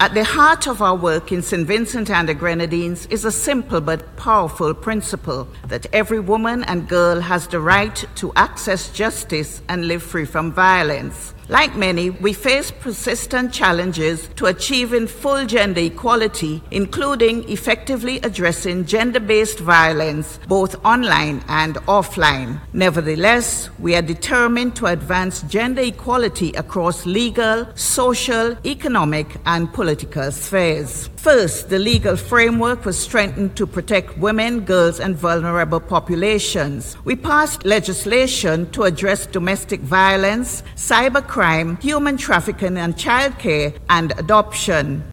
At the heart of our work in St. Vincent and the Grenadines is a simple but powerful principle that every woman and girl has the right to access justice and live free from violence. Like many, we face persistent challenges to achieving full gender equality, including effectively addressing gender-based violence, both online and offline. Nevertheless, we are determined to advance gender equality across legal, social, economic, and political spheres. First, the legal framework was strengthened to protect women, girls, and vulnerable populations. We passed legislation to address domestic violence, cybercrime, human trafficking and childcare, and adoption.